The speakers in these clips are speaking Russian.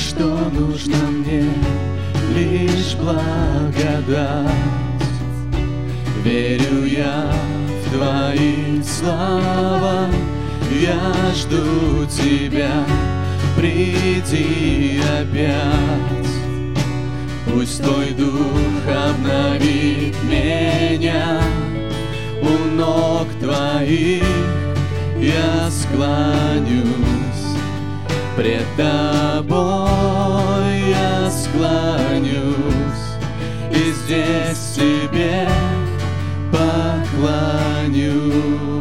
что нужно мне, лишь благодать. Верю я в Твои слова, я жду Тебя, приди опять. Пусть Твой Дух обновит меня, у ног Твоих я склонюсь, пред Тобой я склонюсь, и здесь Тебе поклонюсь.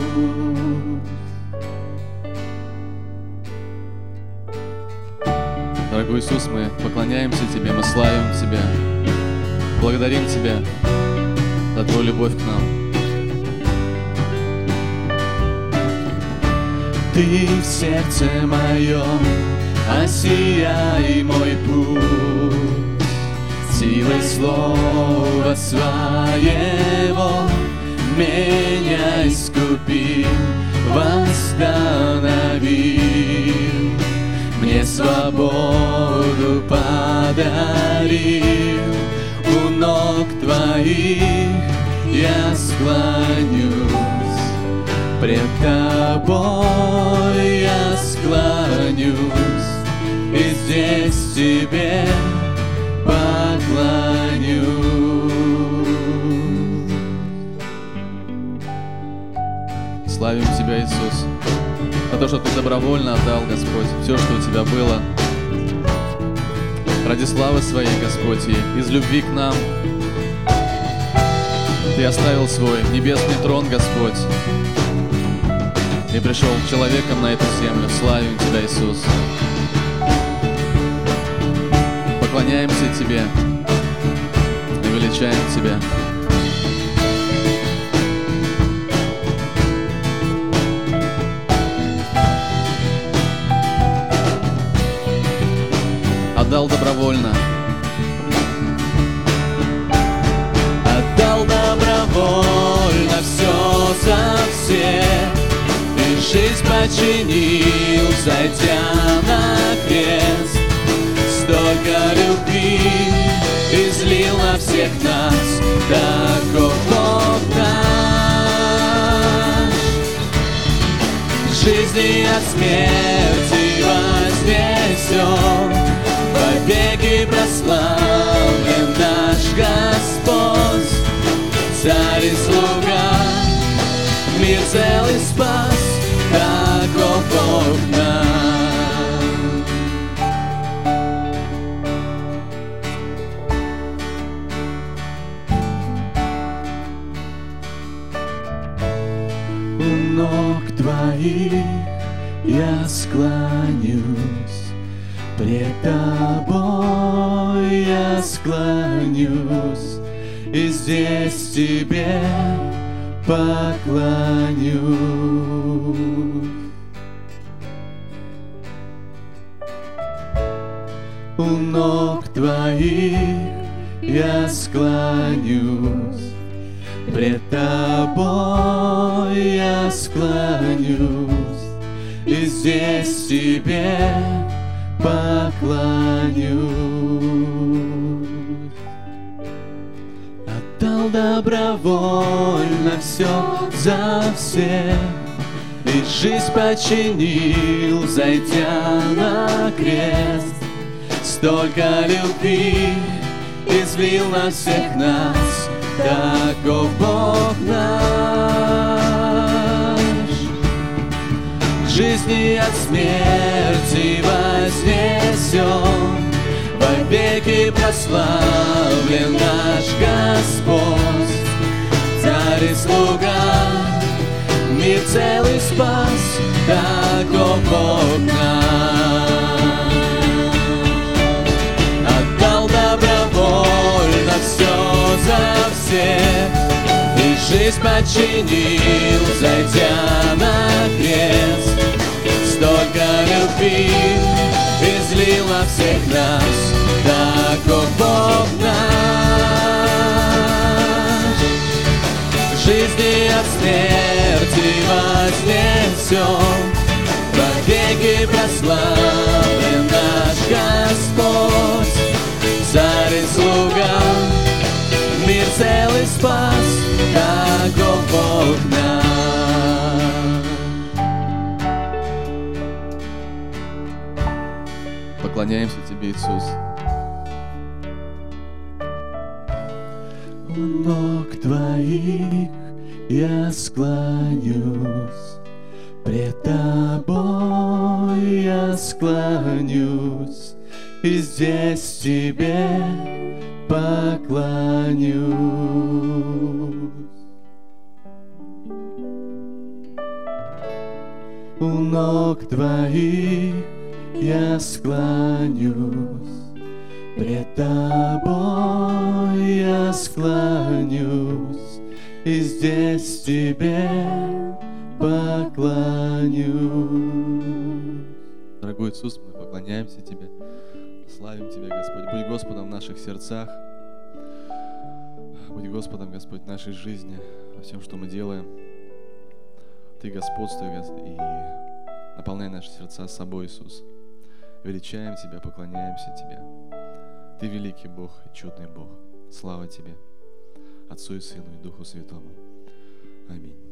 Дорогой Иисус, мы поклоняемся Тебе, мы славим Тебя, благодарим Тебя за Твою любовь к нам. Ты в сердце моем, осияй мой путь, силой слова Своего меня искупи, восстанови, мне свободу подарил, у ног Твоих я склонюсь, пред Тобой я склонюсь, и здесь Тебе поклонюсь. Славим Тебя, Иисус, за то, что Ты добровольно отдал, Господь, все, что у Тебя было, ради славы Своей, Господь, и из любви к нам Ты оставил Свой небесный трон, Господь, и пришел человеком на эту землю. Славим Тебя, Иисус. Поклоняемся Тебе и величаем Тебя. Отдал добровольно. Отдал добровольно все за всех, жизнь починил, зайдя на крест. Столько любви излил на всех нас, таков Бог наш. Жизни от смерти вознесен, вовеки прославлен наш Господь. Царь и слуга, мир целый спас, таков Бог наш. У ног Твоих я склонюсь, пред Тобой я склонюсь, и здесь Тебе поклонюсь. У ног Твоих я склонюсь, пред Тобой я склонюсь, и здесь Тебе поклонюсь. Отдал добровольно все за всех, и жизнь починил, зайдя на крест. Столько любви излил на всех нас, таков Бог наш. Жизни от смерти вознесен, вовеки прославлен наш Господь. Царь и слуга, мир целый спас, таков Бог наш. Отдал добровольно все за всех, и жизнь починил, зайдя на крест. Столько любви излил на всех нас, таков Бог наш. Жизни от смерти вознесен, вовеки навеки прославлен наш Господь, Царь и слуга, мир целый спас, таков Бог наш. Поклоняемся Тебе, Иисус. У ног Твоих я склонюсь, пред Тобой я склонюсь, и здесь Тебе поклонюсь. У ног Твоих я склонюсь, пред Тобой я склонюсь, и здесь Тебе поклонюсь. Дорогой Иисус, мы поклоняемся Тебе, славим Тебя, Господь. Будь Господом в наших сердцах, будь Господом, Господь, в нашей жизни, во всем, что мы делаем. Ты господствуй и наполняй наши сердца собой, Иисус. Величаем Тебя, поклоняемся Тебе. Ты великий Бог и чудный Бог. Слава Тебе, Отцу и Сыну и Духу Святому. Аминь.